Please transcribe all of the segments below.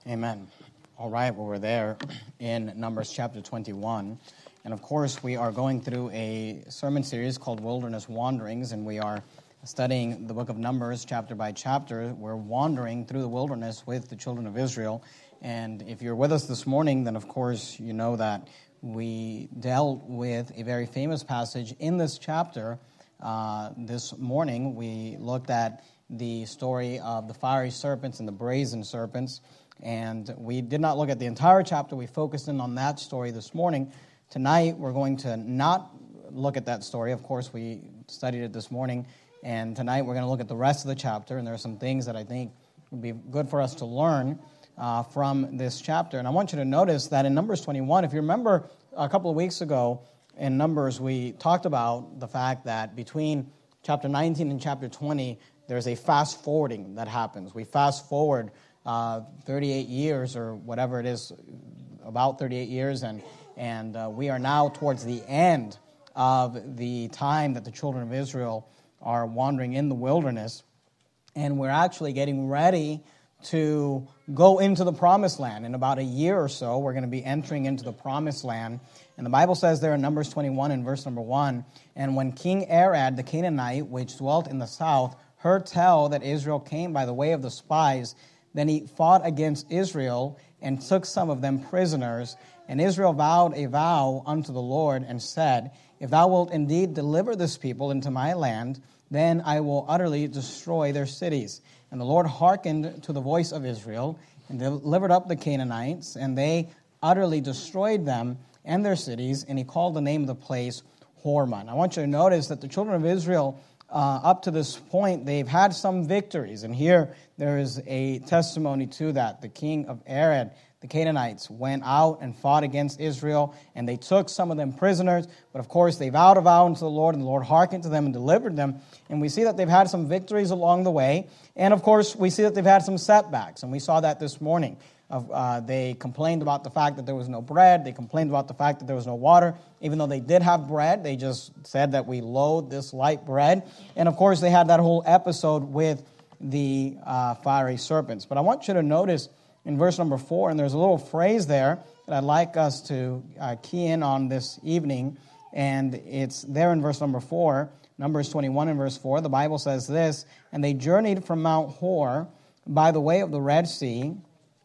Amen. All right, well, we're there in Numbers chapter 21. And of course, we are going through a sermon series called Wilderness Wanderings, and we are studying the book of Numbers chapter by chapter. We're wandering through the wilderness with the children of Israel. And if you're with us this morning, then of course you know that we dealt with a very famous passage in this chapter. This morning, we looked at the story of the fiery serpents and the brazen serpents. And we did not look at the entire chapter. We focused in on that story this morning. Tonight, we're going to not look at that story. Of course, we studied it this morning. And tonight, we're going to look at the rest of the chapter. And there are some things that I think would be good for us to learn from this chapter. And I want you to notice that in Numbers 21, if you remember a couple of weeks ago in Numbers, we talked about the fact that between chapter 19 and chapter 20, there's a fast forwarding that happens. We fast forward 38 years or whatever it is, about 38 years, and we are now towards the end of the time that the children of Israel are wandering in the wilderness, and we're actually getting ready to go into the promised land. In about a year or so, we're going to be entering into the promised land, and the Bible says there in Numbers 21 in verse number 1, "And when King Arad the Canaanite, which dwelt in the south, heard tell that Israel came by the way of the spies, then he fought against Israel and took some of them prisoners. And Israel vowed a vow unto the Lord and said, If thou wilt indeed deliver this people into my land, then I will utterly destroy their cities. And the Lord hearkened to the voice of Israel and delivered up the Canaanites, and they utterly destroyed them and their cities, and he called the name of the place Hormah." I want you to notice that the children of Israel up to this point, they've had some victories. And here there is a testimony to that. The king of Arad, the Canaanites, went out and fought against Israel, and they took some of them prisoners. But of course, they vowed a vow unto the Lord, and the Lord hearkened to them and delivered them. And we see that they've had some victories along the way. And of course, we see that they've had some setbacks. And we saw that this morning. They complained about the fact that there was no bread. They complained about the fact that there was no water. Even though they did have bread, they just said that we loathe this light bread. And of course, they had that whole episode with the fiery serpents. But I want you to notice in verse number 4, and there's a little phrase there that I'd like us to key in on this evening. And it's there in verse number 4, Numbers 21 and verse 4. The Bible says this, "And they journeyed from Mount Hor by the way of the Red Sea,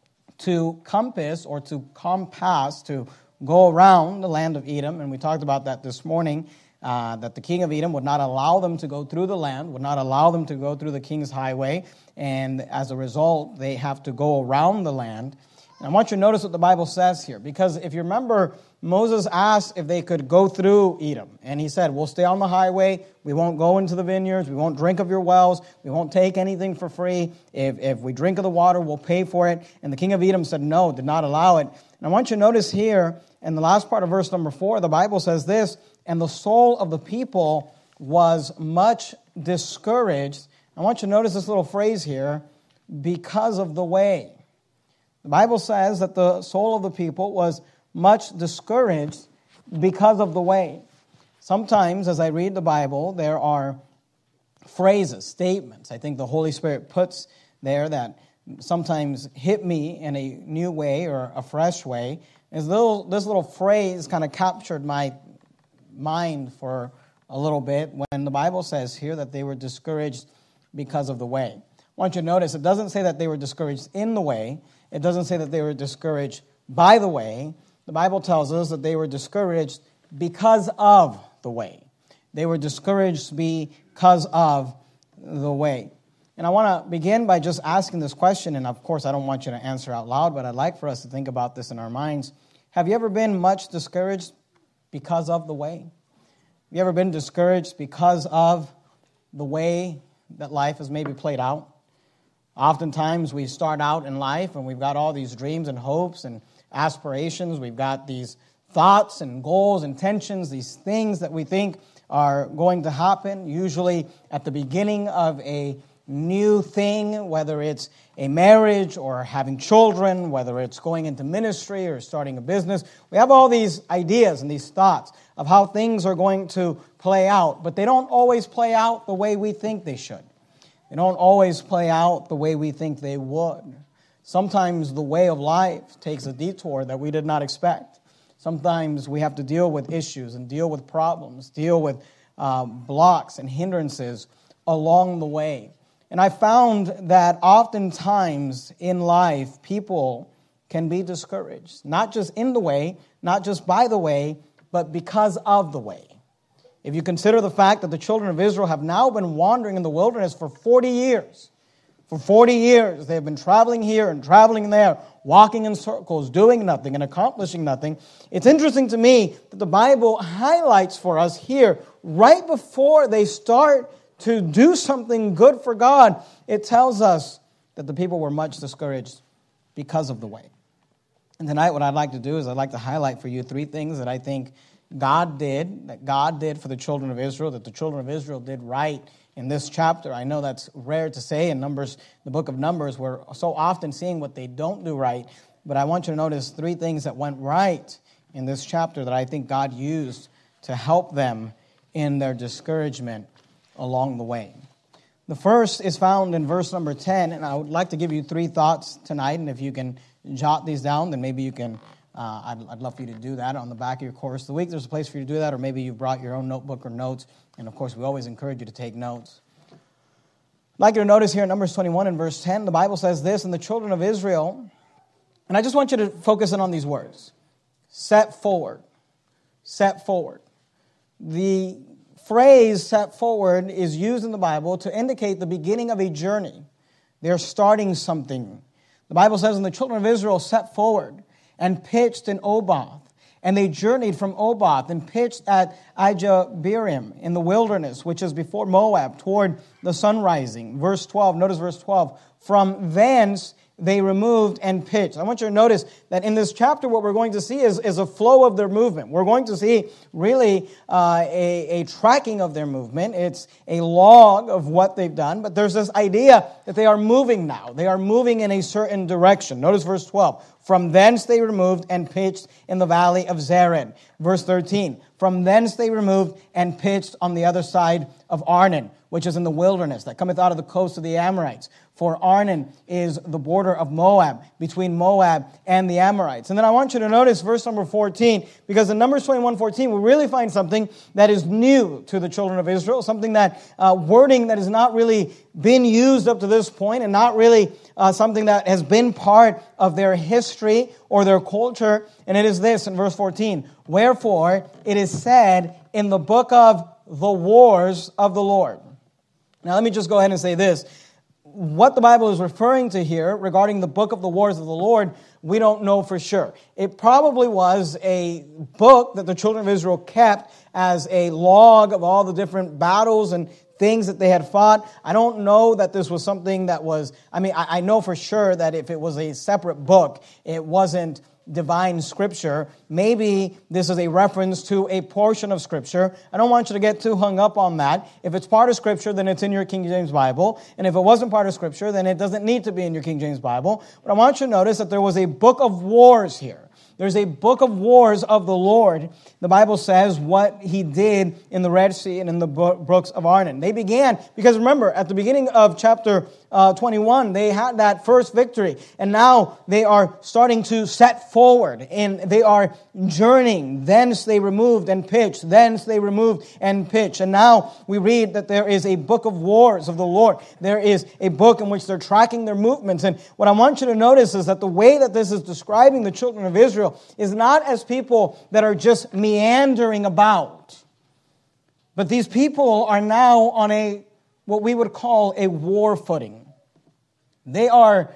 to compass or to compass, to go around the land of Edom." And we talked about that this morning, that the king of Edom would not allow them to go through the land, would not allow them to go through the king's highway. And as a result, they have to go around the land. And I want you to notice what the Bible says here. Because if you remember, Moses asked if they could go through Edom. And he said, we'll stay on the highway. We won't go into the vineyards. We won't drink of your wells. We won't take anything for free. If we drink of the water, we'll pay for it. And the king of Edom said no, did not allow it. And I want you to notice here, in the last part of verse number 4, the Bible says this, "And the soul of the people was much discouraged." I want you to notice this little phrase here, "because of the way." The Bible says that the soul of the people was much discouraged because of the way. Sometimes, as I read the Bible, there are phrases, statements, I think the Holy Spirit puts there that sometimes hit me in a new way or a fresh way. This little phrase kind of captured my mind for a little bit when the Bible says here that they were discouraged because of the way. I want you to notice it doesn't say that they were discouraged in the way. It doesn't say that they were discouraged by the way. The Bible tells us that they were discouraged because of the way. They were discouraged because of the way. And I want to begin by just asking this question, and of course I don't want you to answer out loud, but I'd like for us to think about this in our minds. Have you ever been much discouraged because of the way? Have you ever been discouraged because of the way that life has maybe played out? Oftentimes we start out in life and we've got all these dreams and hopes and aspirations. We've got these thoughts and goals, intentions, these things that we think are going to happen, usually at the beginning of a new thing, whether it's a marriage or having children, whether it's going into ministry or starting a business. We have all these ideas and these thoughts of how things are going to play out, but they don't always play out the way we think they should. They don't always play out the way we think they would. Sometimes the way of life takes a detour that we did not expect. Sometimes we have to deal with issues and deal with problems, deal with blocks and hindrances along the way. And I found that oftentimes in life, people can be discouraged, not just in the way, not just by the way, but because of the way. If you consider the fact that the children of Israel have now been wandering in the wilderness for 40 years, for 40 years, they have been traveling here and traveling there, walking in circles, doing nothing and accomplishing nothing. It's interesting to me that the Bible highlights for us here, right before they start to do something good for God, it tells us that the people were much discouraged because of the way. And tonight what I'd like to do is I'd like to highlight for you 3 things that I think God did for the children of Israel, that the children of Israel did right in this chapter. I know that's rare to say in Numbers, the book of Numbers. We're so often seeing what they don't do right. But I want you to notice 3 things that went right in this chapter that I think God used to help them in their discouragement along the way. The first is found in verse number 10, and I would like to give you 3 thoughts tonight, and if you can jot these down, then maybe you can, I'd love for you to do that on the back of your course of the week. There's a place for you to do that, or maybe you've brought your own notebook or notes, and of course we always encourage you to take notes. I'd like you to notice here in Numbers 21 and verse 10, the Bible says this, and the children of Israel, and I just want you to focus in on these words, set forward, set forward. The phrase set forward is used in the Bible to indicate the beginning of a journey. They're starting something. The Bible says, and the children of Israel set forward and pitched in Oboth. And they journeyed from Oboth and pitched at Ijeabarim in the wilderness, which is before Moab, toward the sun rising. Verse 12, notice verse 12. From thence they removed and pitched. I want you to notice that in this chapter what we're going to see is a flow of their movement. We're going to see really a tracking of their movement. It's a log of what they've done, but there's this idea that they are moving now. They are moving in a certain direction. Notice verse 12. From thence they removed and pitched in the valley of Zered. Verse 13. From thence they removed and pitched on the other side of Arnon, which is in the wilderness, that cometh out of the coast of the Amorites. For Arnon is the border of Moab, between Moab and the Amorites. And then I want you to notice verse number 14, because in Numbers 21:14, we really find something that is new to the children of Israel, something that, wording that has not really been used up to this point, and not really something that has been part of their history or their culture. And it is this in verse 14, wherefore it is said in the book of the wars of the Lord. Now let me just go ahead and say this. What the Bible is referring to here regarding the book of the wars of the Lord, we don't know for sure. It probably was a book that the children of Israel kept as a log of all the different battles and things that they had fought. I don't know that this was something that was, I know for sure that if it was a separate book, it wasn't divine scripture. Maybe this is a reference to a portion of scripture. I don't want you to get too hung up on that. If it's part of scripture, then it's in your King James Bible. And if it wasn't part of scripture, then it doesn't need to be in your King James Bible. But I want you to notice that there was a book of wars here. There's a book of wars of the Lord. The Bible says what he did in the Red Sea and in the brooks of Arnon. They began, because remember, at the beginning of chapter 21, they had that first victory. And now they are starting to set forward. And they are journeying. Thence they removed and pitched. Thence they removed and pitched. And now we read that there is a book of wars of the Lord. There is a book in which they're tracking their movements. And what I want you to notice is that the way that this is describing the children of Israel is not as people that are just meandering about. But these people are now on what we would call a war footing. They are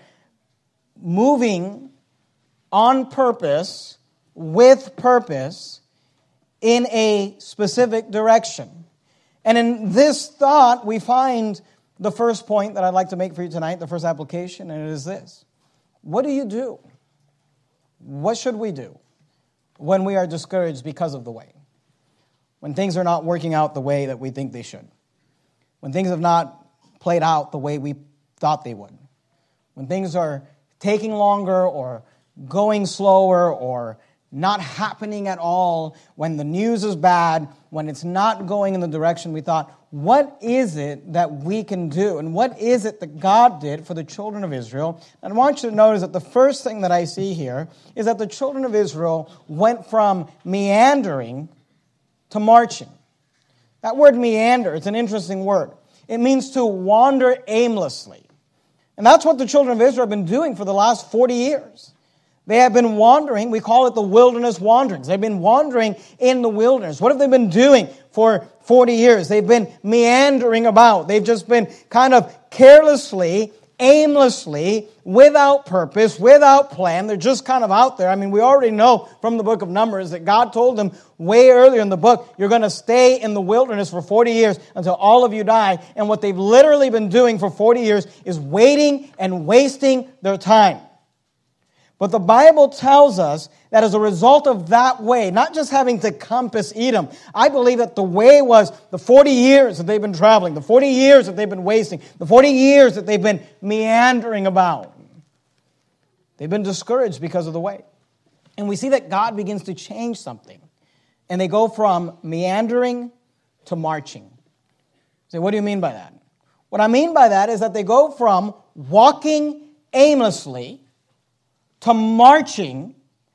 moving on purpose, with purpose, in a specific direction. And in this thought, we find the first point that I'd like to make for you tonight, the first application, and it is this. What do you do? What should we do when we are discouraged because of the way? When things are not working out the way that we think they should? When things have not played out the way we thought they would? When things are taking longer or going slower or not happening at all, when the news is bad, when it's not going in the direction we thought, what is it that we can do? And what is it that God did for the children of Israel? And I want you to notice that the first thing that I see here is that the children of Israel went from meandering to marching. That word meander, it's an interesting word. It means to wander aimlessly. And that's what the children of Israel have been doing for the last 40 years. They have been wandering. We call it the wilderness wanderings. They've been wandering in the wilderness. What have they been doing for 40 years? They've been meandering about. They've just been kind of carelessly, aimlessly, without purpose, without plan. They're just kind of out there. I mean, we already know from the book of Numbers that God told them way earlier in the book, you're going to stay in the wilderness for 40 years until all of you die. And what they've literally been doing for 40 years is waiting and wasting their time. But the Bible tells us that as a result of that way, not just having to compass Edom, I believe that the way was the 40 years that they've been traveling, the 40 years that they've been wasting, the 40 years that they've been meandering about. They've been discouraged because of the way. And we see that God begins to change something. And they go from meandering to marching. So what do you mean by that? What I mean by that is that they go from walking aimlessly to marching,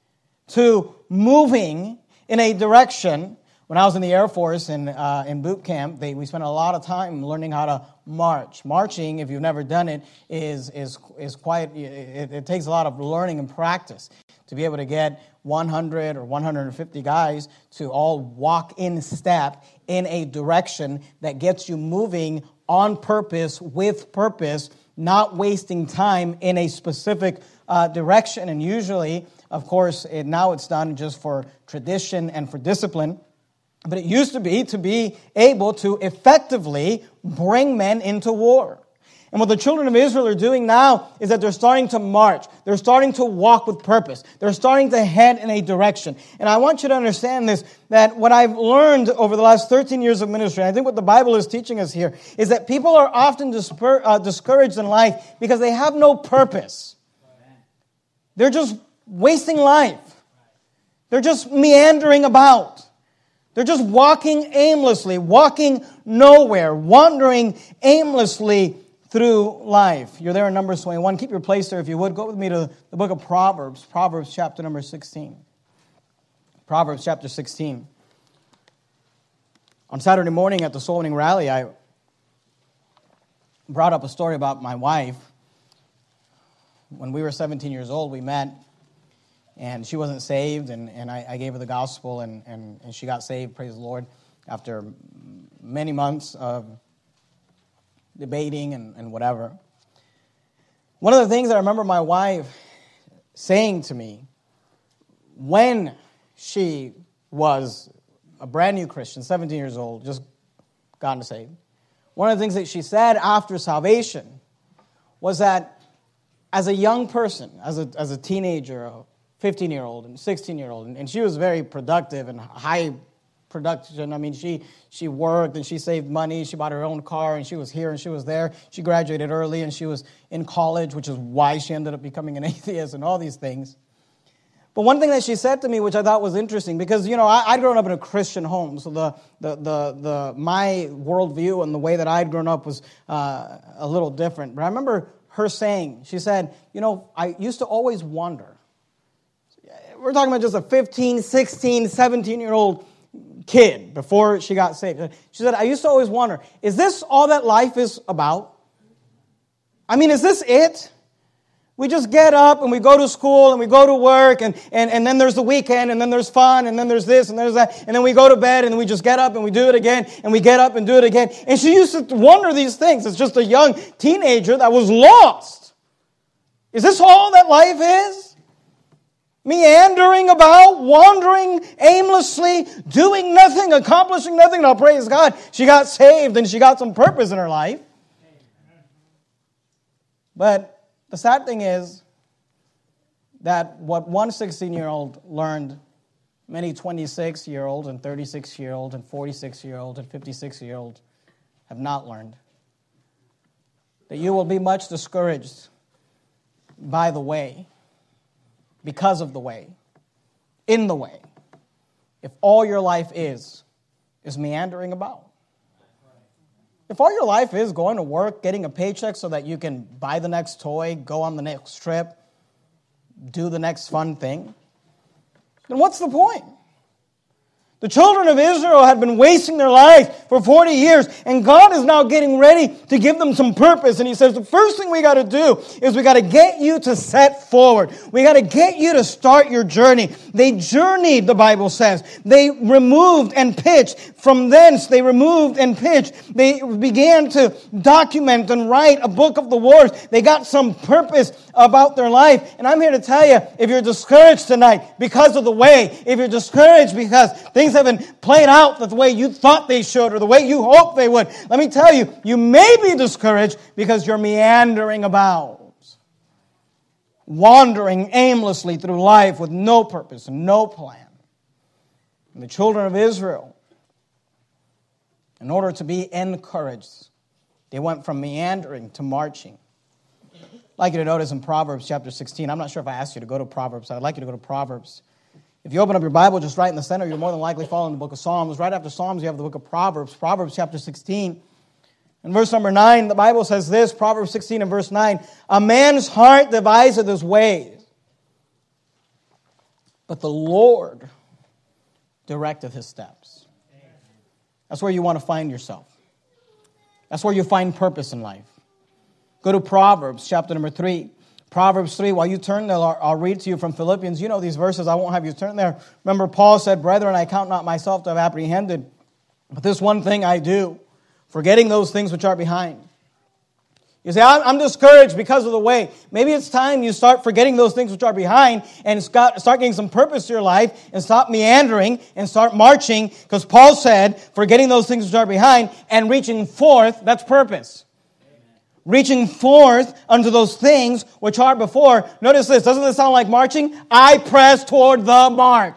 to moving in a direction. When I was in the Air Force in boot camp, we spent a lot of time learning how to march. Marching, if you've never done it, is quite. It takes a lot of learning and practice to be able to get 100 or 150 guys to all walk in step in a direction that gets you moving on purpose, with purpose, not wasting time in a specific direction. And usually, of course, now it's done just for tradition and for discipline. But it used to be able to effectively bring men into war. And what the children of Israel are doing now is that they're starting to march. They're starting to walk with purpose. They're starting to head in a direction. And I want you to understand this, that what I've learned over the last 13 years of ministry, I think what the Bible is teaching us here, is that people are often discouraged in life because they have no purpose. They're just wasting life. They're just meandering about. They're just walking aimlessly, walking nowhere, wandering aimlessly through life. You're there in Numbers 21. Keep your place there if you would. Go with me to the book of Proverbs, Proverbs chapter number 16. Proverbs chapter 16. On Saturday morning at the soul winning rally, I brought up a story about my wife. When we were 17 years old, we met, and she wasn't saved, and I gave her the gospel, and she got saved, praise the Lord, after many months of debating and whatever. One of the things I remember my wife saying to me when she was a brand new Christian, 17 years old, just gotten saved, one of the things that she said after salvation was that as a young person, as a teenager, a 15-year-old and 16-year-old, and she was very productive and high production. I mean, she worked and she saved money. She bought her own car, and she was here and she was there. She graduated early and she was in college, which is why she ended up becoming an atheist and all these things. But one thing that she said to me, which I thought was interesting, because I'd grown up in a Christian home, so my worldview and the way that I'd grown up was a little different. But I remember her saying, she said, I used to always wonder. We're talking about just a 15, 16, 17-year-old kid before she got saved. She said, I used to always wonder, is this all that life is about? I mean, is this it? We just get up and we go to school and we go to work and then there's the weekend and then there's fun and then there's this and there's that. And then we go to bed and we just get up and we do it again and we get up and do it again. And she used to wonder these things. It's just a young teenager that was lost. Is this all that life is? Meandering about, wandering aimlessly, doing nothing, accomplishing nothing. Now, praise God, she got saved and she got some purpose in her life. But the sad thing is that what one 16-year-old learned, many 26-year-olds and 36-year-olds and 46-year-olds and 56-year-olds have not learned. That you will be much discouraged by the way, because of the way, in the way, if all your life is meandering about. If all your life is going to work, getting a paycheck so that you can buy the next toy, go on the next trip, do the next fun thing, then what's the point? The children of Israel had been wasting their life for 40 years, and God is now getting ready to give them some purpose. And he says, the first thing we got to do is we got to get you to set forward. We got to get you to start your journey. They journeyed, the Bible says. They removed and pitched. From thence, they removed and pitched. They began to document and write a book of the wars. They got some purpose about their life. And I'm here to tell you, if you're discouraged tonight because of the way, if you're discouraged because things haven't played out the way you thought they should or the way you hoped they would, let me tell you, you may be discouraged because you're meandering about, wandering aimlessly through life with no purpose and no plan. And the children of Israel, in order to be encouraged, they went from meandering to marching. I'd like you to notice in Proverbs chapter 16, I'm not sure if I asked you to go to Proverbs, I'd like you to go to Proverbs. If you open up your Bible just right in the center, you're more than likely following the book of Psalms. Right after Psalms, you have the book of Proverbs, Proverbs chapter 16. In verse number 9, the Bible says this, Proverbs 16 and verse 9, a man's heart deviseth his ways, but the Lord directeth his steps. That's where you want to find yourself. That's where you find purpose in life. Go to Proverbs chapter number 3. Proverbs 3, while you turn there, I'll read to you from Philippians. You know these verses, I won't have you turn there. Remember, Paul said, brethren, I count not myself to have apprehended, but this one thing I do, forgetting those things which are behind. You say, I'm discouraged because of the way. Maybe it's time you start forgetting those things which are behind and start getting some purpose to your life and stop meandering and start marching, because Paul said, forgetting those things which are behind and reaching forth, that's purpose. Reaching forth unto those things which are before. Notice this. Doesn't this sound like marching? I press toward the mark.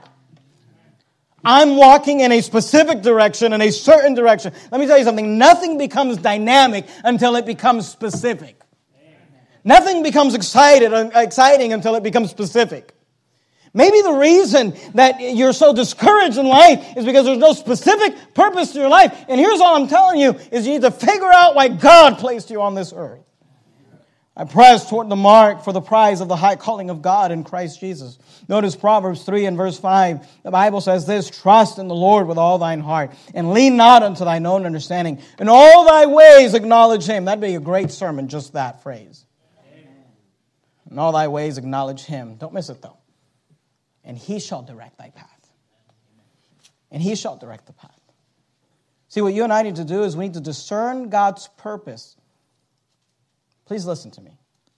I'm walking in a specific direction, in a certain direction. Let me tell you something. Nothing becomes dynamic until it becomes specific. Nothing becomes exciting until it becomes specific. Maybe the reason that you're so discouraged in life is because there's no specific purpose to your life. And here's all I'm telling you, is you need to figure out why God placed you on this earth. I press toward the mark for the prize of the high calling of God in Christ Jesus. Notice Proverbs 3 and verse 5. The Bible says this, trust in the Lord with all thine heart, and lean not unto thine own understanding. In all thy ways acknowledge Him. That'd be a great sermon, just that phrase. In all thy ways acknowledge Him. Don't miss it though. And He shall direct thy path. And He shall direct the path. See, what you and I need to do is we need to discern God's purpose. Please listen to me.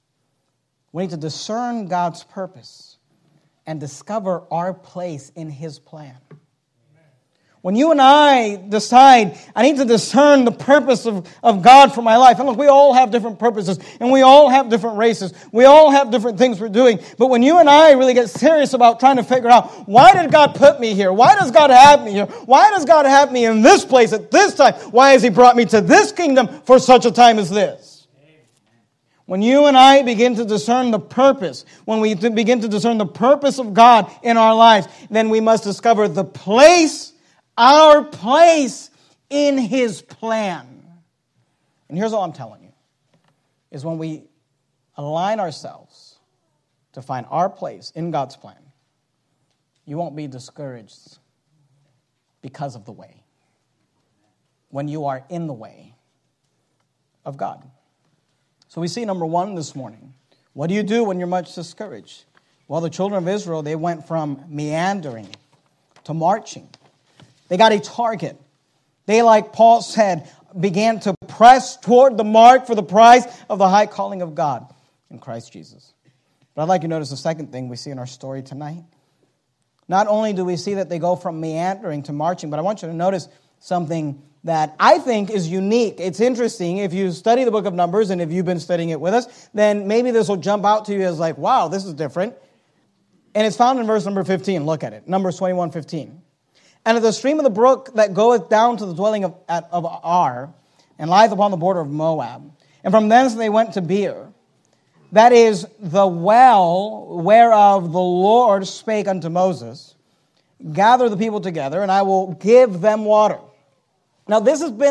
We need to discern God's purpose and discover our place in His plan. When you and I decide, I need to discern the purpose of God for my life. And look, we all have different purposes, and we all have different races. We all have different things we're doing. But when you and I really get serious about trying to figure out, why did God put me here? Why does God have me here? Why does God have me in this place at this time? Why has He brought me to this kingdom for such a time as this? When you and I begin to discern the purpose, when we begin to discern the purpose of God in our lives, then we must discover the place, our place in His plan. And here's all I'm telling you, is when we align ourselves to find our place in God's plan, you won't be discouraged because of the way, when you are in the way of God. So we see number one this morning. What do you do when you're much discouraged? Well, the children of Israel, they went from meandering to marching. They got a target. They, like Paul said, began to press toward the mark for the prize of the high calling of God in Christ Jesus. But I'd like you to notice the second thing we see in our story tonight. Not only do we see that they go from meandering to marching, but I want you to notice something that I think is unique. It's interesting. If you study the book of Numbers, and if you've been studying it with us, then maybe this will jump out to you as like, wow, this is different. And it's found in verse number 15. Look at it. Numbers 21:15. And at the stream of the brook that goeth down to the dwelling of Ar, and lieth upon the border of Moab. And from thence they went to Beer. That is the well whereof the Lord spake unto Moses. Gather the people together, and I will give them water. Now, this has been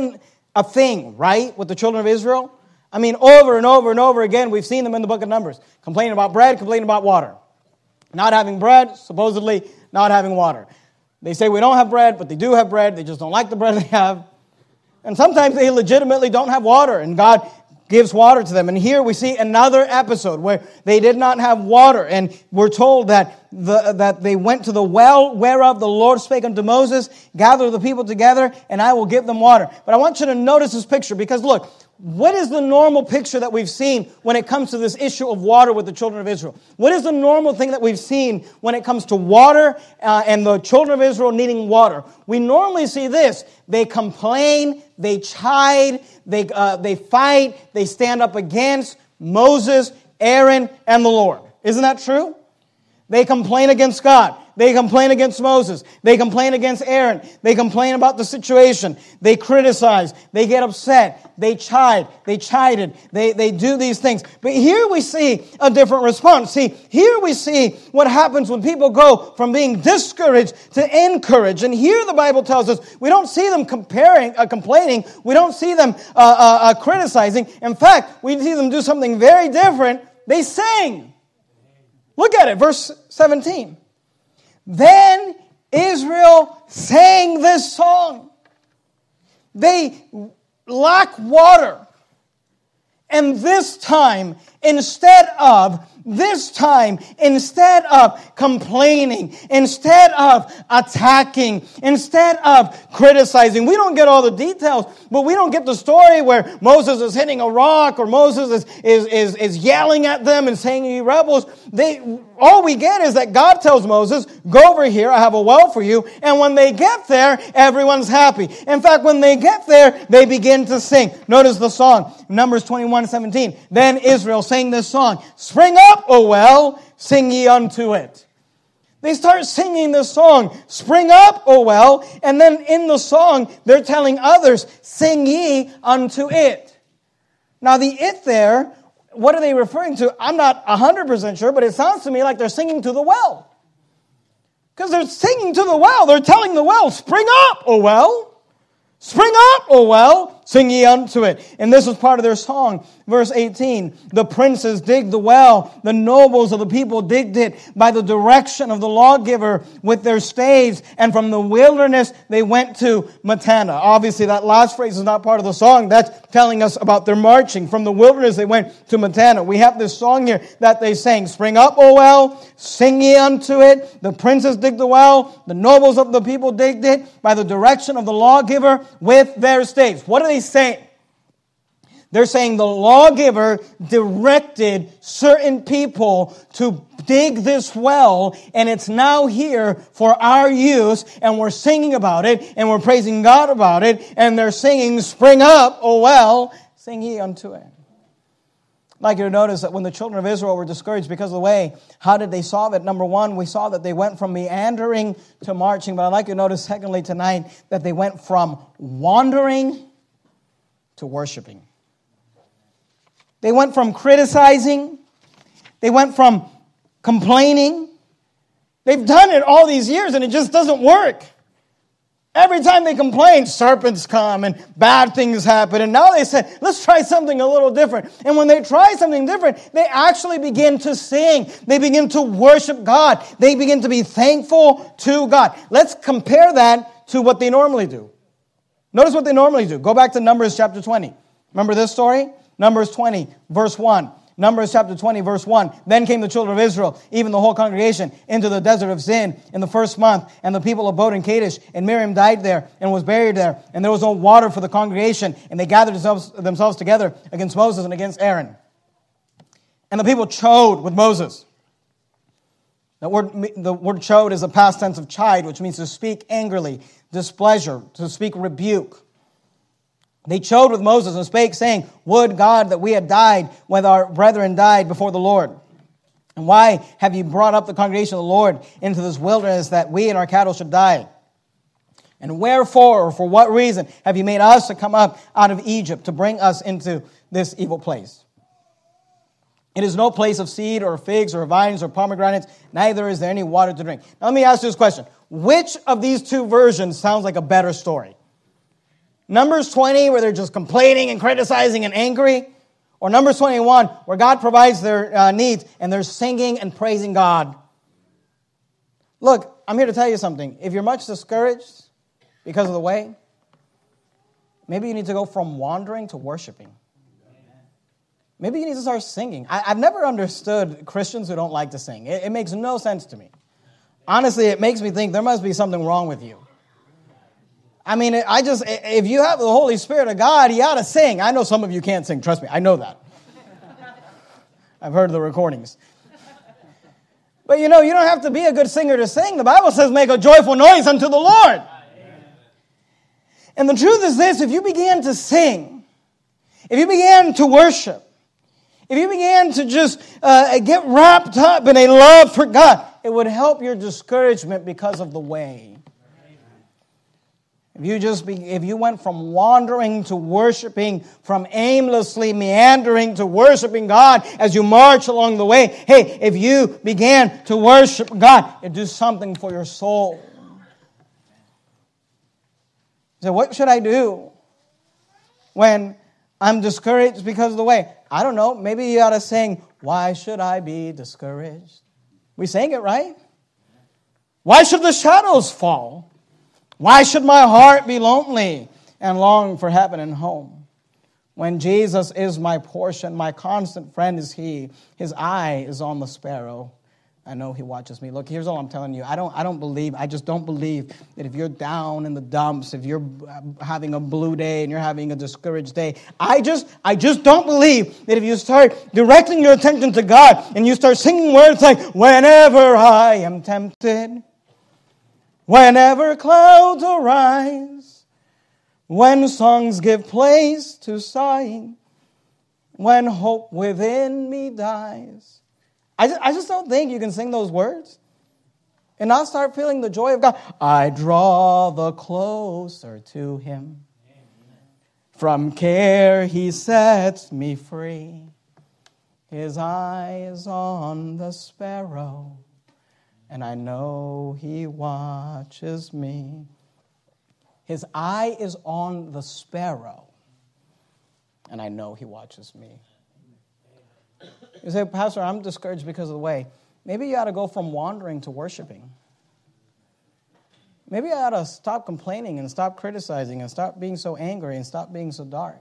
a thing, right, with the children of Israel? I mean, over and over and over again, we've seen them in the book of Numbers. Complaining about bread, complaining about water. Not having bread, supposedly not having water. They say we don't have bread, but they do have bread. They just don't like the bread they have. And sometimes they legitimately don't have water, and God gives water to them. And here we see another episode where they did not have water. And we're told that they went to the well whereof the Lord spake unto Moses, gather the people together, and I will give them water. But I want you to notice this picture, because look, what is the normal picture that we've seen when it comes to this issue of water with the children of Israel? What is the normal thing that we've seen when it comes to water and the children of Israel needing water? We normally see this. They complain, they chide, they fight, they stand up against Moses, Aaron, and the Lord. Isn't that true? They complain against God. They complain against Moses. They complain against Aaron. They complain about the situation. They criticize. They get upset. They chide. They chided. They do these things. But here we see a different response. See, here we see what happens when people go from being discouraged to encouraged. And here the Bible tells us we don't see them complaining. We don't see them criticizing. In fact, we see them do something very different. They sing. Look at it, verse 17. Then Israel sang this song. They lack water. And this time, instead of complaining, instead of attacking, instead of criticizing, we don't get all the details, but we don't get the story where Moses is hitting a rock or Moses is yelling at them and saying, "You rebels." All we get is that God tells Moses, "Go over here, I have a well for you." And when they get there, everyone's happy. In fact, when they get there, they begin to sing. Notice the song, Numbers 21:17. Then Israel sang this song, "Spring up, O well, sing ye unto it." They start singing this song, "Spring up, O well," and then in the song, they're telling others, "Sing ye unto it." Now the "it" there, what are they referring to? I'm not 100% sure, but it sounds to me like they're singing to the well. Because they're singing to the well. They're telling the well, "Spring up, O well. Spring up, O well, sing ye unto it." And this was part of their song. Verse 18, the princes digged the well. The nobles of the people digged it by the direction of the lawgiver with their staves. And from the wilderness, they went to Mattanah. Obviously, that last phrase is not part of the song. That's telling us about their marching. From the wilderness, they went to Mattanah. We have this song here that they sang. "Spring up, O well, sing ye unto it. The princes digged the well. The nobles of the people digged it by the direction of the lawgiver with their staves." What are they saying? They're saying the lawgiver directed certain people to dig this well, and it's now here for our use, and we're singing about it, and we're praising God about it, and they're singing, "Spring up, O well, sing ye unto it." I'd like you to notice that when the children of Israel were discouraged because of the way, how did they solve it? Number one, we saw that they went from meandering to marching, but I'd like you to notice, secondly, tonight, that they went from wandering to worshiping. They went from criticizing. They went from complaining. They've done it all these years and it just doesn't work. Every time they complain, serpents come and bad things happen. And now they said, let's try something a little different. And when they try something different, they actually begin to sing. They begin to worship God. They begin to be thankful to God. Let's compare that to what they normally do. Notice what they normally do. Go back to Numbers chapter 20. Remember this story? Numbers 20, verse 1. Numbers chapter 20, verse 1. Then came the children of Israel, even the whole congregation, into the desert of Zin in the first month. And the people abode in Kadesh. And Miriam died there and was buried there. And there was no water for the congregation. And they gathered themselves together against Moses and against Aaron. And the people chode with Moses. The word chode is a past tense of chide, which means to speak angrily, displeasure, to speak rebuke. They chode with Moses and spake, saying, "Would God that we had died when our brethren died before the Lord. And why have you brought up the congregation of the Lord into this wilderness that we and our cattle should die? And wherefore, or for what reason, have you made us to come up out of Egypt to bring us into this evil place? It is no place of seed or figs or vines or pomegranates, neither is there any water to drink." Now let me ask you this question. Which of these two versions sounds like a better story? Numbers 20, where they're just complaining and criticizing and angry, or Numbers 21, where God provides their needs and they're singing and praising God. Look, I'm here to tell you something. If you're much discouraged because of the way, maybe you need to go from wandering to worshiping. Maybe you need to start singing. I've never understood Christians who don't like to sing. It makes no sense to me. Honestly, it makes me think there must be something wrong with you. I mean, if you have the Holy Spirit of God, you ought to sing. I know some of you can't sing. Trust me, I know that. I've heard the recordings. But you don't have to be a good singer to sing. The Bible says, make a joyful noise unto the Lord. And the truth is this, if you began to sing, if you began to worship, if you began to just get wrapped up in a love for God, it would help your discouragement because of the way. If you went from wandering to worshiping, from aimlessly meandering to worshiping God as you march along the way, hey, if you began to worship God, it do something for your soul. So what should I do when I'm discouraged because of the way? I don't know. Maybe you ought to sing, why should I be discouraged? We sang it, right? Why should the shadows fall? Why should my heart be lonely and long for heaven and home? When Jesus is my portion, my constant friend is He. His eye is on the sparrow. I know He watches me. Look, here's all I'm telling you. I just don't believe that if you're down in the dumps, if you're having a blue day and you're having a discouraged day, I just don't believe that if you start directing your attention to God and you start singing words like, whenever I am tempted, whenever clouds arise, when songs give place to sighing, when hope within me dies. I just don't think you can sing those words and not start feeling the joy of God. I draw the closer to Him. From care He sets me free. His eye is on the sparrow, and I know He watches me. His eye is on the sparrow, and I know He watches me. You say, Pastor, I'm discouraged because of the way. Maybe you ought to go from wandering to worshiping. Maybe you ought to stop complaining and stop criticizing and stop being so angry and stop being so dark.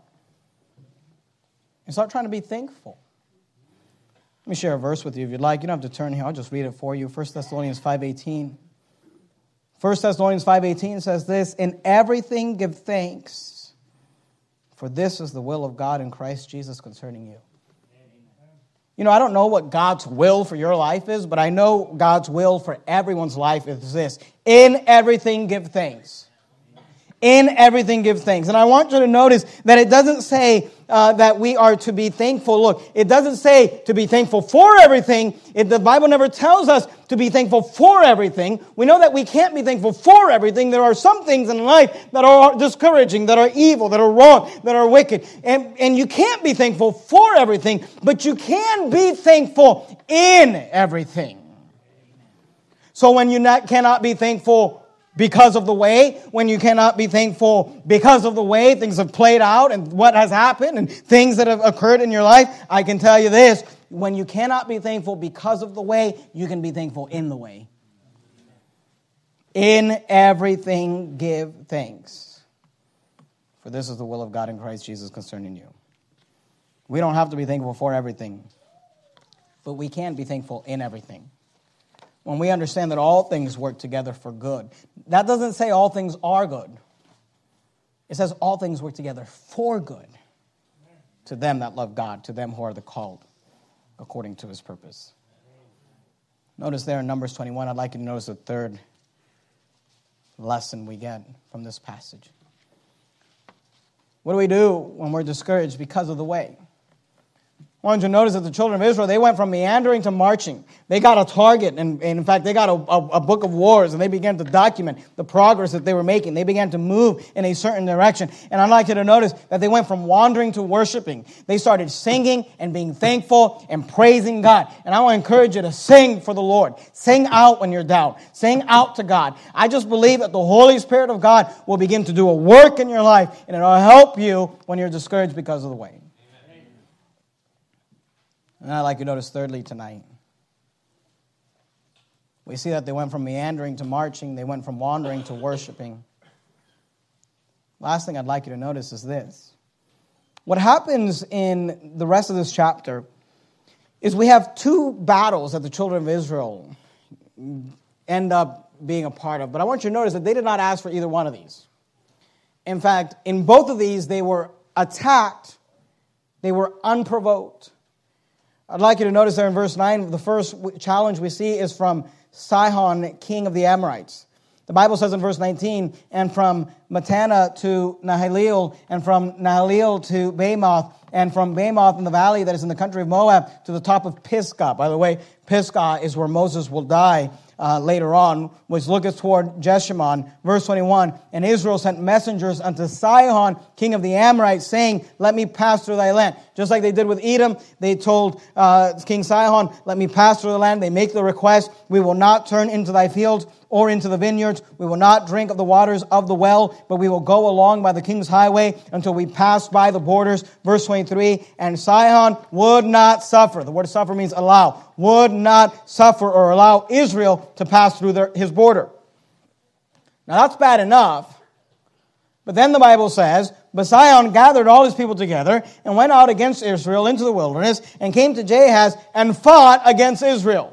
And start trying to be thankful. Let me share a verse with you if you'd like. You don't have to turn here. I'll just read it for you. 1 Thessalonians 5:18. 1 Thessalonians 5:18 says this, in everything give thanks, for this is the will of God in Christ Jesus concerning you. I don't know what God's will for your life is, but I know God's will for everyone's life is this. In everything, give thanks. In everything, give thanks. And I want you to notice that it doesn't say that we are to be thankful. Look, it doesn't say to be thankful for everything. The Bible never tells us to be thankful for everything. We know that we can't be thankful for everything. There are some things in life that are discouraging, that are evil, that are wrong, that are wicked. And you can't be thankful for everything, but you can be thankful in everything. So when you cannot be thankful because of the way, when you cannot be thankful because of the way things have played out and what has happened and things that have occurred in your life, I can tell you this, when you cannot be thankful because of the way, you can be thankful in the way. In everything give thanks, for this is the will of God in Christ Jesus concerning you. We don't have to be thankful for everything, but we can be thankful in everything. When we understand that all things work together for good. That doesn't say all things are good. It says all things work together for good to them that love God, to them who are the called according to His purpose. Notice there in Numbers 21, I'd like you to notice the third lesson we get from this passage. What do we do when we're discouraged because of the way? I want you to notice that the children of Israel, they went from meandering to marching. They got a target, and in fact, they got a book of wars, and they began to document the progress that they were making. They began to move in a certain direction. And I'd like you to notice that they went from wandering to worshiping. They started singing and being thankful and praising God. And I want to encourage you to sing for the Lord. Sing out when you're down. Sing out to God. I just believe that the Holy Spirit of God will begin to do a work in your life, and it will help you when you're discouraged because of the way. And I'd like you to notice thirdly tonight, we see that they went from meandering to marching. They went from wandering to worshiping. Last thing I'd like you to notice is this. What happens in the rest of this chapter is we have two battles that the children of Israel end up being a part of. But I want you to notice that they did not ask for either one of these. In fact, in both of these, they were attacked. They were unprovoked. I'd like you to notice there in verse 9, the first challenge we see is from Sihon, king of the Amorites. The Bible says in verse 19, and from Matana to Nahaliel, and from Nahaliel to Bamoth, and from Bamoth in the valley that is in the country of Moab to the top of Pisgah. By the way, Pisgah is where Moses will die later on, which looketh toward Jeshimon. Verse 21, and Israel sent messengers unto Sihon, king of the Amorites, saying, let me pass through thy land. Just like they did with Edom, they told King Sihon, let me pass through the land. They make the request, we will not turn into thy fields or into the vineyards. We will not drink of the waters of the well, but we will go along by the king's highway until we pass by the borders. Verse 23, and Sihon would not suffer. The word suffer means allow. Would not suffer or allow Israel to pass through his border. Now that's bad enough. But then the Bible says, but Sihon gathered all his people together and went out against Israel into the wilderness and came to Jahaz and fought against Israel.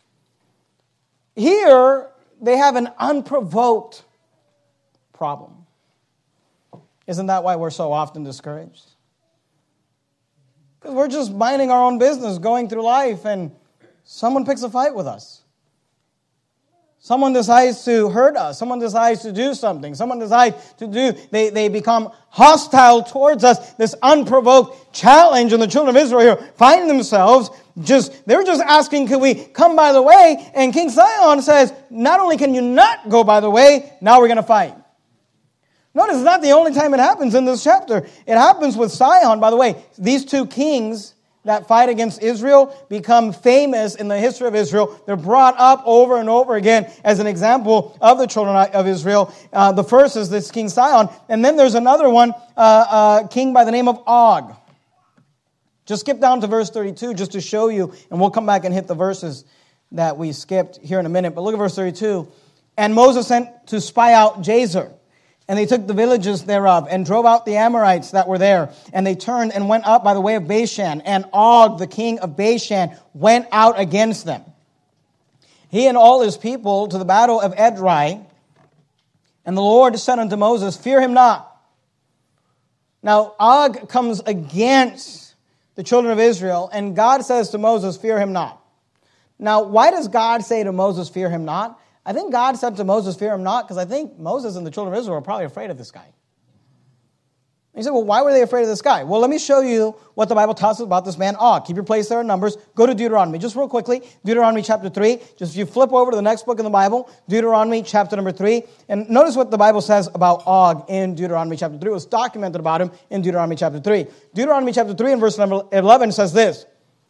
Here, they have an unprovoked problem. Isn't that why we're so often discouraged? Because we're just minding our own business, going through life, and someone picks a fight with us. Someone decides to hurt us. Someone decides to do something. Someone decides to they become hostile towards us. This unprovoked challenge, and the children of Israel here find themselves they're just asking, can we come by the way? And King Sihon says, not only can you not go by the way, now we're going to fight. Notice it's not the only time it happens in this chapter. It happens with Sihon. By the way, these two kings that fight against Israel become famous in the history of Israel. They're brought up over and over again as an example of the children of Israel. The first is this King Sihon. And then there's another one, king by the name of Og. Just skip down to verse 32 just to show you, and we'll come back and hit the verses that we skipped here in a minute. But look at verse 32. And Moses sent to spy out Jazer. And they took the villages thereof and drove out the Amorites that were there. And they turned and went up by the way of Bashan. And Og, the king of Bashan, went out against them. He and all his people to the battle of Edrei. And the Lord said unto Moses, fear him not. Now Og comes against the children of Israel. And God says to Moses, fear him not. Now why does God say to Moses, fear him not? I think God said to Moses, fear him not, because I think Moses and the children of Israel were probably afraid of this guy. And you say, well, why were they afraid of this guy? Well, let me show you what the Bible tells us about this man, Og. Keep your place there in Numbers. Go to Deuteronomy. Just real quickly, Deuteronomy chapter 3. Just if you flip over to the next book in the Bible, Deuteronomy chapter number 3. And notice what the Bible says about Og in Deuteronomy chapter 3. It was documented about him in Deuteronomy chapter 3. Deuteronomy chapter 3 and verse number 11 says this.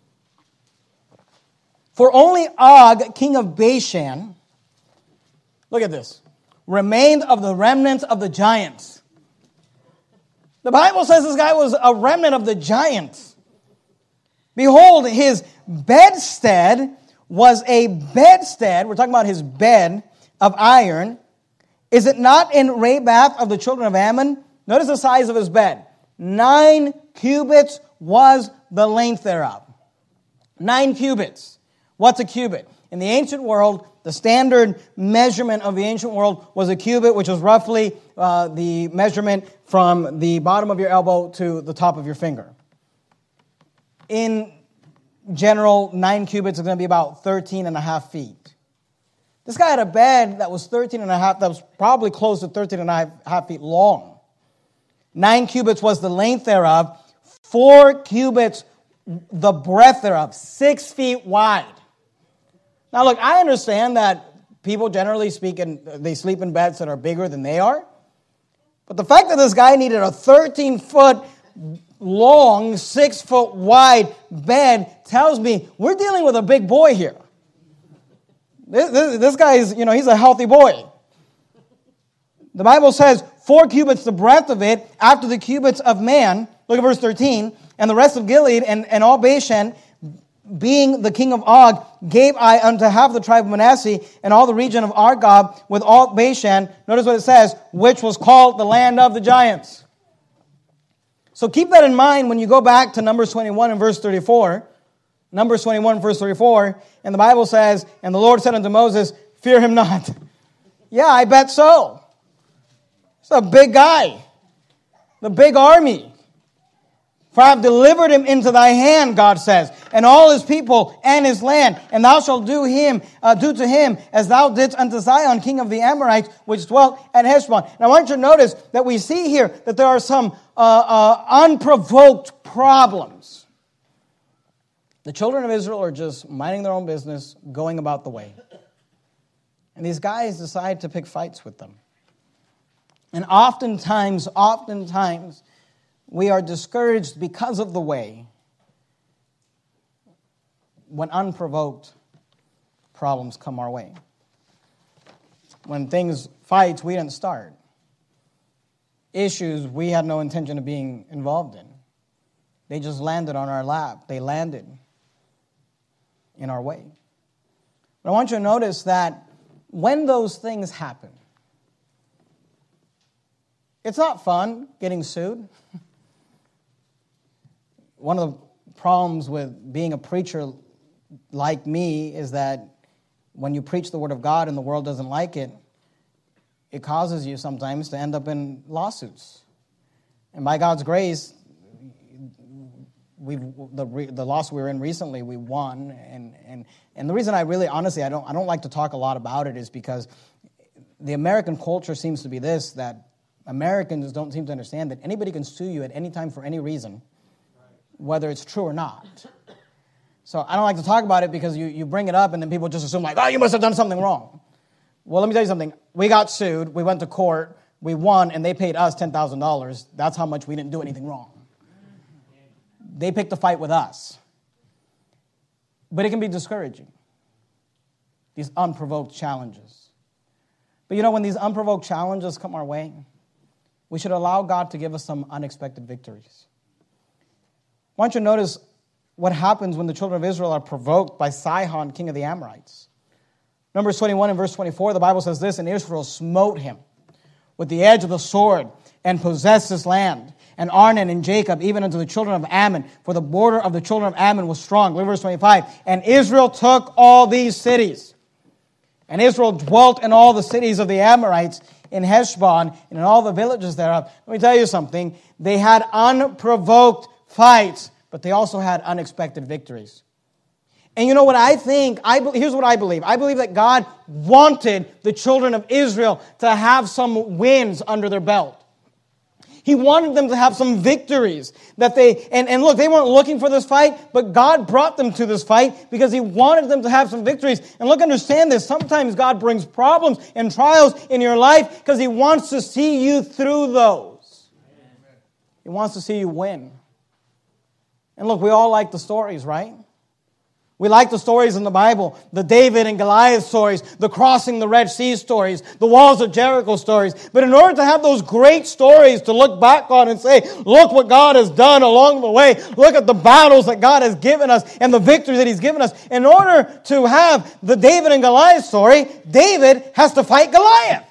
For only Og, king of Bashan, look at this, remained of the remnants of the giants. The Bible says this guy was a remnant of the giants. Behold, his bedstead was a bedstead. We're talking about his bed of iron. Is it not in Rabath of the children of Ammon? Notice the size of his bed. 9 cubits was the length thereof. 9 cubits. What's a cubit? In the ancient world, the standard measurement of the ancient world was a cubit, which was roughly the measurement from the bottom of your elbow to the top of your finger. In general, 9 cubits is going to be about 13 and a half feet. This guy had a bed that was 13 and a half, that was probably close to 13 and a half feet long. 9 cubits was the length thereof. 4 cubits the breadth thereof, 6 feet wide. Now look, I understand that people generally speak they sleep in beds that are bigger than they are. But the fact that this guy needed a 13-foot long, 6-foot wide bed tells me we're dealing with a big boy here. This guy is, he's a healthy boy. The Bible says 4 cubits the breadth of it, after the cubits of man. Look at verse 13. And the rest of Gilead and all Bashan, being the king of Og, gave I unto half the tribe of Manasseh and all the region of Argob with all Bashan. Notice what it says, which was called the land of the giants. So keep that in mind when you go back to Numbers 21 and verse 34. Numbers 21 verse 34. And the Bible says, and the Lord said unto Moses, fear him not. Yeah, I bet so. He's a big guy. The big army. For I have delivered him into thy hand, God says, and all his people and his land. And thou shalt do to him as thou didst unto Sihon, king of the Amorites, which dwelt at Heshbon. And I want you to notice that we see here that there are some unprovoked problems. The children of Israel are just minding their own business, going about the way. And these guys decide to pick fights with them. And oftentimes, we are discouraged because of the way when unprovoked problems come our way. When fights we didn't start. Issues we had no intention of being involved in. They just landed on our lap. They landed in our way. But I want you to notice that when those things happen, it's not fun getting sued. One of the problems with being a preacher like me is that when you preach the Word of God and the world doesn't like it, it causes you sometimes to end up in lawsuits. And by God's grace, the lawsuit we were in recently, we won. And the reason I really, honestly, I don't like to talk a lot about it is because the American culture seems to be this, that Americans don't seem to understand that anybody can sue you at any time for any reason, whether it's true or not. So I don't like to talk about it because you bring it up and then people just assume like, oh, you must have done something wrong. Well, let me tell you something. We got sued. We went to court. We won, and they paid us $10,000. That's how much we didn't do anything wrong. They picked a fight with us. But it can be discouraging, these unprovoked challenges. But when these unprovoked challenges come our way, we should allow God to give us some unexpected victories. I want you to notice what happens when the children of Israel are provoked by Sihon, king of the Amorites. Numbers 21 and verse 24, the Bible says this, and Israel smote him with the edge of the sword and possessed his land, and Arnon and Jacob, even unto the children of Ammon, for the border of the children of Ammon was strong. Look at verse 25. And Israel took all these cities, and Israel dwelt in all the cities of the Amorites, in Heshbon, and in all the villages thereof. Let me tell you something. They had unprovoked fights, but they also had unexpected victories. And you know what I think? Here's what I believe. I believe that God wanted the children of Israel to have some wins under their belt. He wanted them to have some victories. And look, they weren't looking for this fight, but God brought them to this fight because He wanted them to have some victories. And look, understand this. Sometimes God brings problems and trials in your life because He wants to see you through those. He wants to see you win. And look, we all like the stories, right? We like the stories in the Bible, the David and Goliath stories, the crossing the Red Sea stories, the walls of Jericho stories. But in order to have those great stories to look back on and say, look what God has done along the way. Look at the battles that God has given us and the victories that He's given us. In order to have the David and Goliath story, David has to fight Goliath.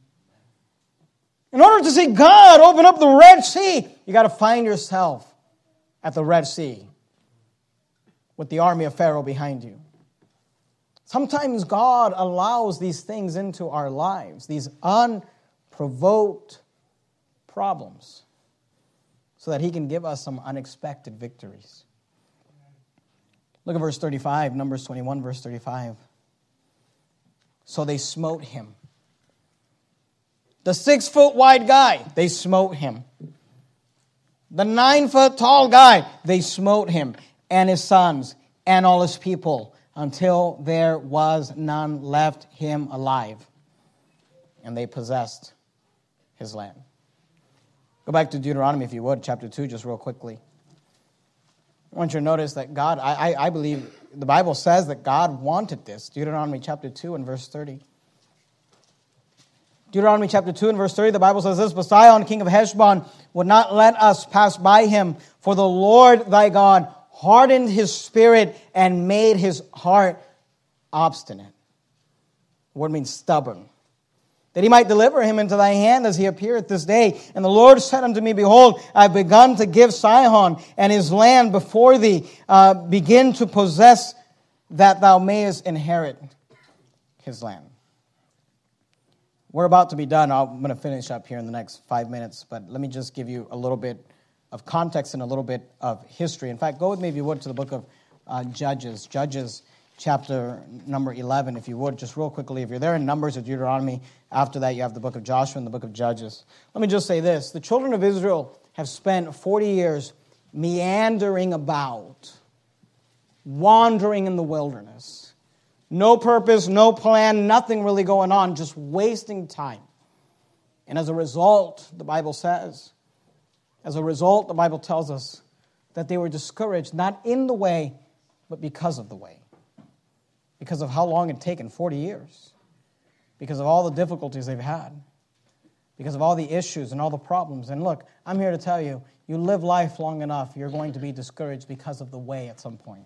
In order to see God open up the Red Sea, you got to find yourself at the Red Sea with the army of Pharaoh behind you. Sometimes God allows these things into our lives, these unprovoked problems, so that He can give us some unexpected victories. Look at verse 35, Numbers 21, verse 35. So they smote him. The 6-foot wide guy, they smote him. The 9-foot tall guy, they smote him. and his sons and all his people, until there was none left him alive. And they possessed his land. Go back to Deuteronomy, if you would, chapter 2, just real quickly. I want you to notice that God, I believe, the Bible says that God wanted this. Deuteronomy chapter 2 and verse 30. Deuteronomy chapter 2 and verse 30, the Bible says this, "But Sihon, king of Heshbon, would not let us pass by him, for the Lord thy God hardened his spirit and made his heart obstinate." The word means stubborn. "That he might deliver him into thy hand as he appeareth this day. And the Lord said unto me, Behold, I have begun to give Sihon and his land before thee. Begin to possess, that thou mayest inherit his land." We're about to be done. I'm going to finish up here in the next 5 minutes, but let me just give you a little bit of context and a little bit of history. In fact, go with me, if you would, to the book of Judges. Judges chapter number 11, if you would, just real quickly. If you're there in Numbers or Deuteronomy, after that you have the book of Joshua and the book of Judges. Let me just say this. The children of Israel have spent 40 years meandering about, wandering in the wilderness. No purpose, no plan, nothing really going on, just wasting time. And as a result, the Bible says, the Bible tells us that they were discouraged, not in the way, but because of the way. Because of how long it had taken, 40 years. Because of all the difficulties they've had. Because of all the issues and all the problems. And look, I'm here to tell you, you live life long enough, you're going to be discouraged because of the way at some point.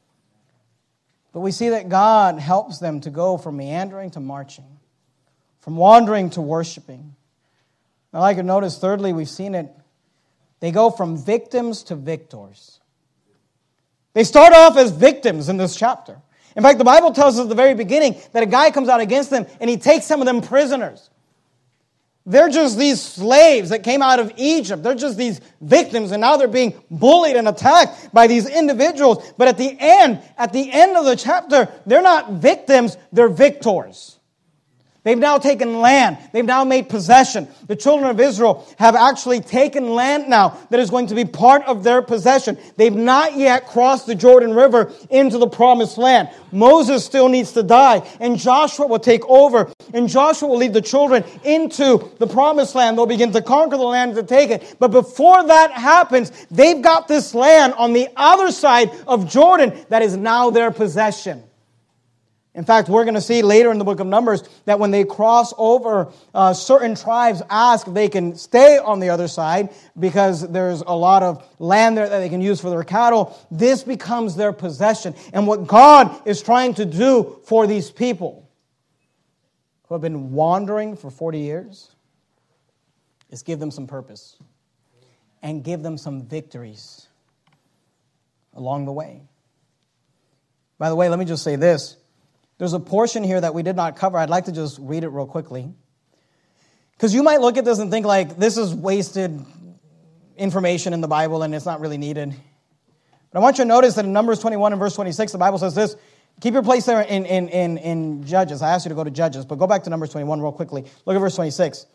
But we see that God helps them to go from meandering to marching, from wandering to worshiping. Now, like you notice, thirdly, we've seen it. They go from victims to victors. They start off as victims in this chapter. In fact, the Bible tells us at the very beginning that a guy comes out against them and he takes some of them prisoners. They're just these slaves that came out of Egypt. They're just these victims, and now they're being bullied and attacked by these individuals. But at the end of the chapter, they're not victims, they're victors. They've now taken land. They've now made possession. The children of Israel have actually taken land now that is going to be part of their possession. They've not yet crossed the Jordan River into the promised land. Moses still needs to die, and Joshua will take over, and Joshua will lead the children into the promised land. They'll begin to conquer the land to take it. But before that happens, they've got this land on the other side of Jordan that is now their possession. In fact, we're going to see later in the book of Numbers that when they cross over, certain tribes ask if they can stay on the other side because there's a lot of land there that they can use for their cattle. This becomes their possession. And what God is trying to do for these people who have been wandering for 40 years is give them some purpose and give them some victories along the way. By the way, let me just say this. There's a portion here that we did not cover. I'd like to just read it real quickly. Because you might look at this and think like, this is wasted information in the Bible and it's not really needed. But I want you to notice that in Numbers 21 and verse 26, the Bible says this. Keep your place there in Judges. I asked you to go to Judges, but go back to Numbers 21 real quickly. Look at verse 26.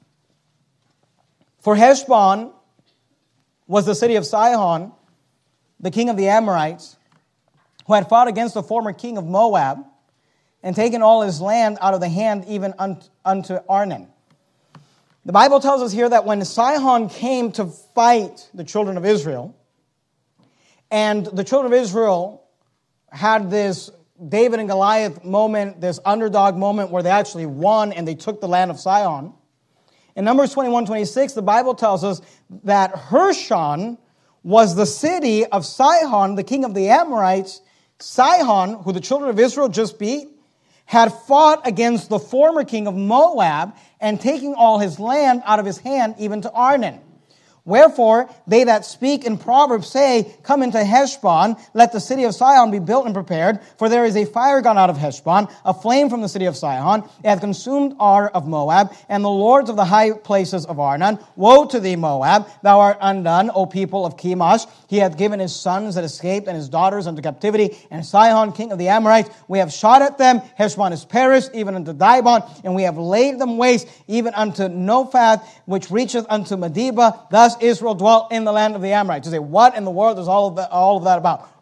"For Heshbon was the city of Sihon, the king of the Amorites, who had fought against the former king of Moab, and taken all his land out of the hand even unto Arnon." The Bible tells us here that when Sihon came to fight the children of Israel, and the children of Israel had this David and Goliath moment, this underdog moment where they actually won and they took the land of Sihon. In Numbers 21:26, the Bible tells us that Hershon was the city of Sihon, the king of the Amorites. Sihon, who the children of Israel just beat, had fought against the former king of Moab and taking all his land out of his hand, even to Arnon. "Wherefore, they that speak in Proverbs say, Come into Heshbon, let the city of Sihon be built and prepared, for there is a fire gone out of Heshbon, a flame from the city of Sihon, it hath consumed Ar of Moab, and the lords of the high places of Arnon. Woe to thee, Moab! Thou art undone, O people of Chemosh. He hath given his sons that escaped and his daughters unto captivity, and Sihon, king of the Amorites, we have shot at them. Heshbon is perished, even unto Dibon, and we have laid them waste, even unto Nophath, which reacheth unto Medeba. Thus Israel dwelt in the land of the Amorites." You say, what in the world is all of that about?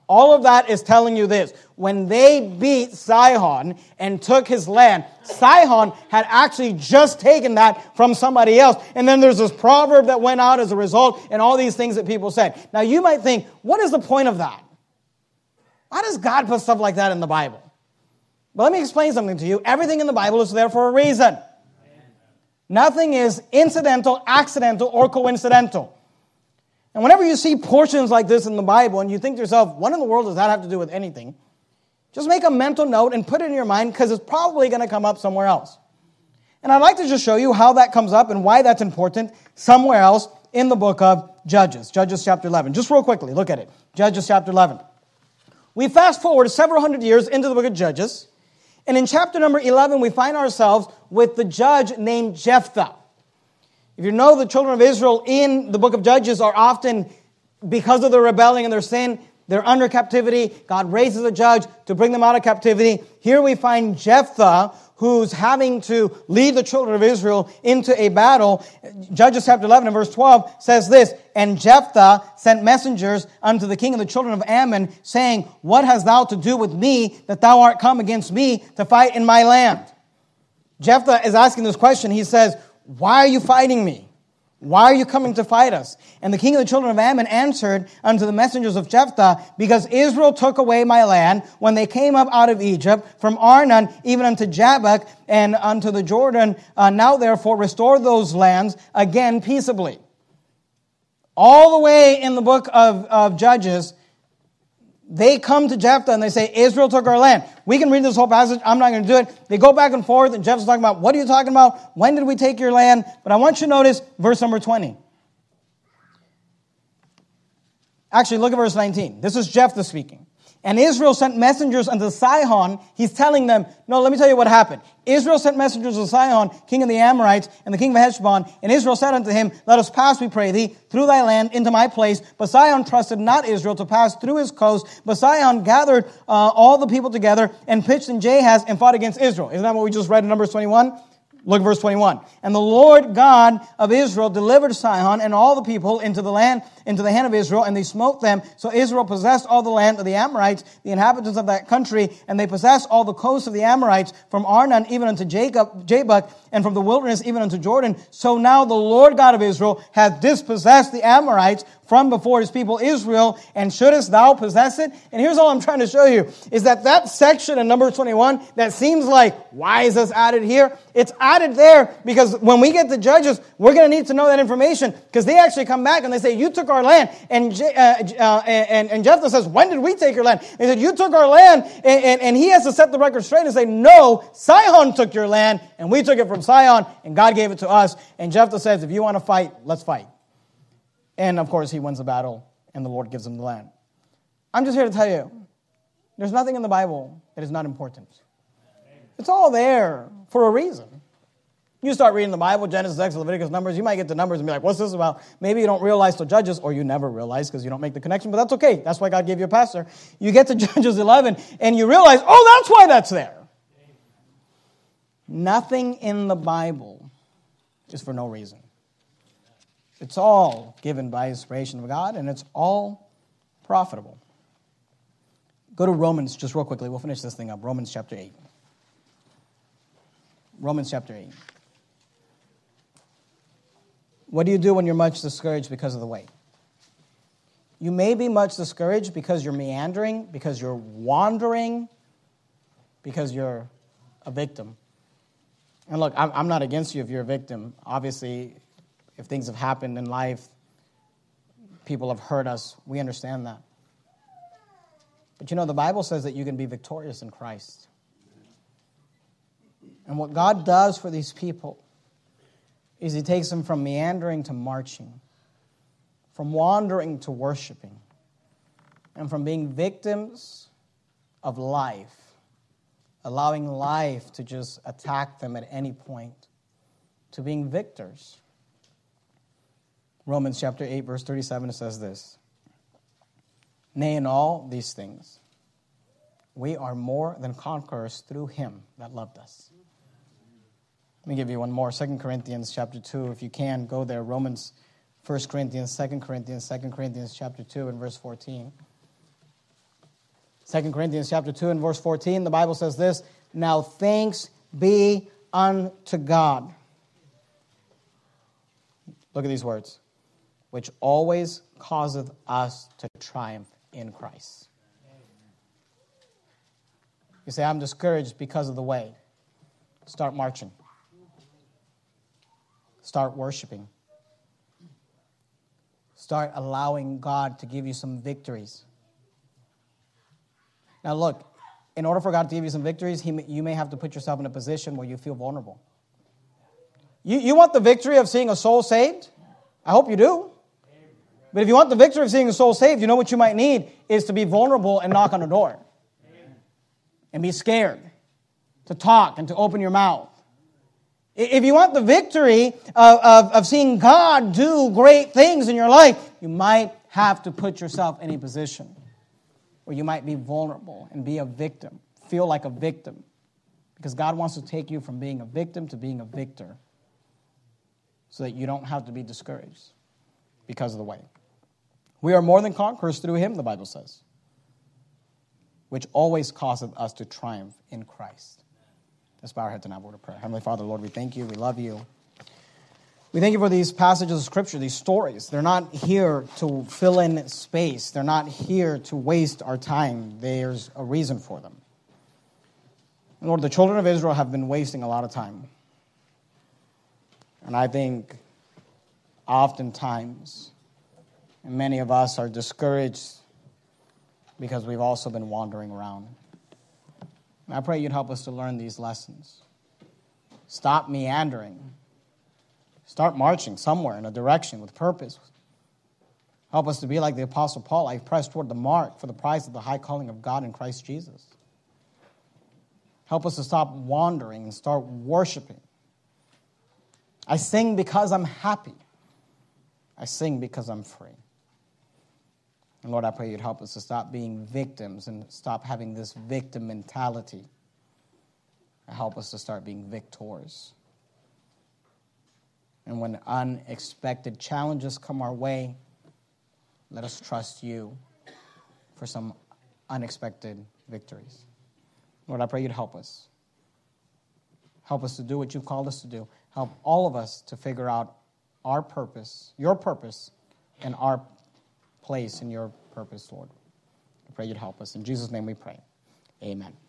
All of that is telling you this. When they beat Sihon and took his land, Sihon had actually just taken that from somebody else. And then there's this proverb that went out as a result and all these things that people said. Now you might think, what is the point of that? Why does God put stuff like that in the Bible? But let me explain something to you. Everything in the Bible is there for a reason. Nothing is incidental, accidental, or coincidental. And whenever you see portions like this in the Bible and you think to yourself, what in the world does that have to do with anything? Just make a mental note and put it in your mind because it's probably going to come up somewhere else. And I'd like to just show you how that comes up and why that's important somewhere else in the book of Judges. Judges chapter 11. Just real quickly, look at it. Judges chapter 11. We fast forward several hundred years into the book of Judges. And in chapter number 11, we find ourselves with the judge named Jephthah. If you know, the children of Israel in the book of Judges are often, because of their rebelling and their sin, they're under captivity. God raises a judge to bring them out of captivity. Here we find Jephthah, who's having to lead the children of Israel into a battle. Judges chapter 11 and verse 12 says this, "And Jephthah sent messengers unto the king of the children of Ammon, saying, What hast thou to do with me, that thou art come against me to fight in my land?" Jephthah is asking this question. He says, "Why are you fighting me? Why are you coming to fight us?" And the king of the children of Ammon answered unto the messengers of Jephthah, "Because Israel took away my land when they came up out of Egypt, from Arnon even unto Jabbok and unto the Jordan. Now therefore restore those lands again peaceably." All the way in the book of Judges, they come to Jephthah and they say, Israel took our land. We can read this whole passage. I'm not going to do it. They go back and forth, and Jephthah's talking about, what are you talking about? When did we take your land? But I want you to notice verse number 20. Actually, look at verse 19. This is Jephthah speaking. "And Israel sent messengers unto Sihon." He's telling them, no, let me tell you what happened. Israel sent messengers to Sihon, king of the Amorites, and the king of Heshbon. And Israel said unto him, Let us pass, we pray thee, through thy land into my place. But Sihon trusted not Israel to pass through his coast. But Sihon gathered all the people together and pitched in Jahaz and fought against Israel. Isn't that what we just read in Numbers 21? Look at verse 21. "And the Lord God of Israel delivered Sihon and all the people into the hand of Israel, and they smote them. So Israel possessed all the land of the Amorites, the inhabitants of that country, and they possessed all the coasts of the Amorites, from Arnon even unto Jabbok, and from the wilderness even unto Jordan. So now the Lord God of Israel hath dispossessed the Amorites from before his people Israel, and shouldest thou possess it?" And here's all I'm trying to show you, is that section in Numbers 21 that seems like, why is this added here? It's added there because when we get to Judges, we're going to need to know that information, because they actually come back and they say, you took our land. And Jephthah says, when did we take your land? They said, you took our land. And he has to set the record straight and say, no, Sihon took your land, and we took it from Sihon, and God gave it to us. And Jephthah says, if you want to fight, let's fight. And of course, he wins the battle, and the Lord gives him the land. I'm just here to tell you, there's nothing in the Bible that is not important. It's all there for a reason. You start reading the Bible, Genesis, Exodus, Leviticus, Numbers, you might get to Numbers and be like, what's this about? Maybe you don't realize till Judges, or you never realize because you don't make the connection, but that's okay. That's why God gave you a pastor. You get to Judges 11, and you realize, oh, that's why that's there. Nothing in the Bible is for no reason. It's all given by inspiration of God, and it's all profitable. Go to Romans just real quickly. We'll finish this thing up. Romans chapter 8. Romans chapter 8. What do you do when you're much discouraged because of the way? You may be much discouraged because you're meandering, because you're wandering, because you're a victim. And look, I'm not against you if you're a victim. Obviously, if things have happened in life, people have hurt us, we understand that. But you know, the Bible says that you can be victorious in Christ. And what God does for these people is he takes them from meandering to marching, from wandering to worshiping, and from being victims of life, allowing life to just attack them at any point, to being victors. Romans chapter 8, verse 37, it says this, "Nay, in all these things, we are more than conquerors through him that loved us." Let me give you one more. 2 Corinthians chapter 2, if you can, go there. Romans, 1 Corinthians, 2 Corinthians chapter 2 and verse 14. 2 Corinthians chapter 2 and verse 14, the Bible says this, "Now thanks be unto God." Look at these words. "Which always causeth us to triumph in Christ." You say, "I'm discouraged because of the way." Start marching. Start worshiping. Start allowing God to give you some victories. Now look, in order for God to give you some victories, you may have to put yourself in a position where you feel vulnerable. You want the victory of seeing a soul saved? I hope you do. But if you want the victory of seeing a soul saved, you know what you might need is to be vulnerable and knock on the door. And be scared to talk and to open your mouth. If you want the victory of seeing God do great things in your life, you might have to put yourself in a position where you might be vulnerable and be a victim, feel like a victim. Because God wants to take you from being a victim to being a victor so that you don't have to be discouraged because of the way. We are more than conquerors through Him, the Bible says, which always causeth us to triumph in Christ. Let's bow our heads and have a word of prayer. Heavenly Father, Lord, we thank you. We love you. We thank you for these passages of Scripture, these stories. They're not here to fill in space. They're not here to waste our time. There's a reason for them. And Lord, the children of Israel have been wasting a lot of time. And I think oftentimes many of us are discouraged because we've also been wandering around. And I pray you'd help us to learn these lessons. Stop meandering. Start marching somewhere in a direction with purpose. Help us to be like the Apostle Paul. I press toward the mark for the prize of the high calling of God in Christ Jesus. Help us to stop wandering and start worshiping. I sing because I'm happy. I sing because I'm free. And Lord, I pray you'd help us to stop being victims and stop having this victim mentality. And help us to start being victors. And when unexpected challenges come our way, let us trust you for some unexpected victories. Lord, I pray you'd help us. Help us to do what you've called us to do. Help all of us to figure out our purpose, your purpose, and our place in your purpose, Lord. I pray you'd help us. In Jesus' name we pray. Amen.